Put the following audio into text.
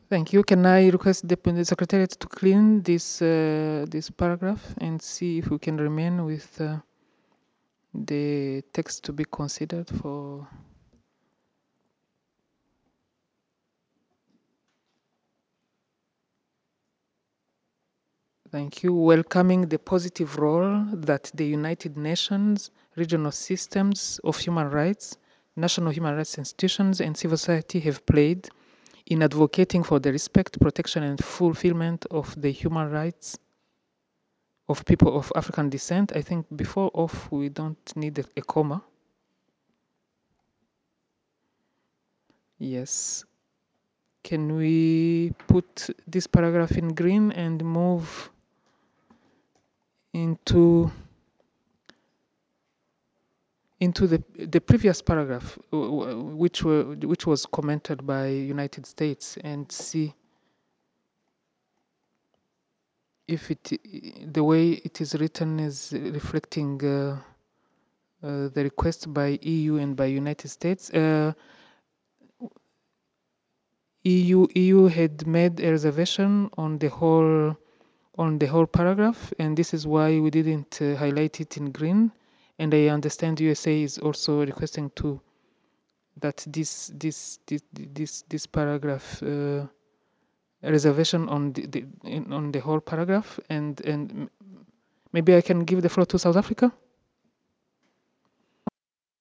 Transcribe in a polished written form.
Thank you. Can I request the Secretariat to clean this paragraph and see if we can remain with the text to be considered for. Thank you. Welcoming the positive role that the United Nations, regional systems of human rights, national human rights institutions, and civil society have played in advocating for the respect, protection, and fulfillment of the human rights of people of African descent. I think before "of" we don't need a comma. Yes. Can we put this paragraph in green and move into the previous paragraph, which was commented by United States, and see if the way it is written is reflecting the request by EU and by United States. EU had made a reservation on the whole paragraph, and this is why we didn't highlight it in green. And I understand USA is also requesting that this paragraph reservation on the whole paragraph, and maybe I can give the floor to South Africa.